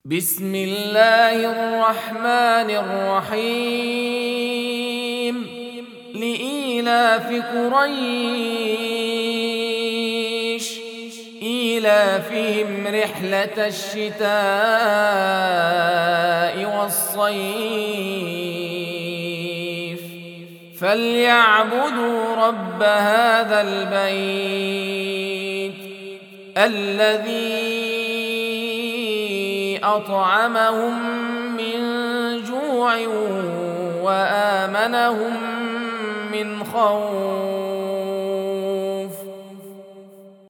بسم الله الرحمن الرحيم لإيلاف قريش إيلافهم رحلة الشتاء والصيف فليعبدوا رب هذا البيت الذي أطعمهم من جوع وآمنهم من خوف.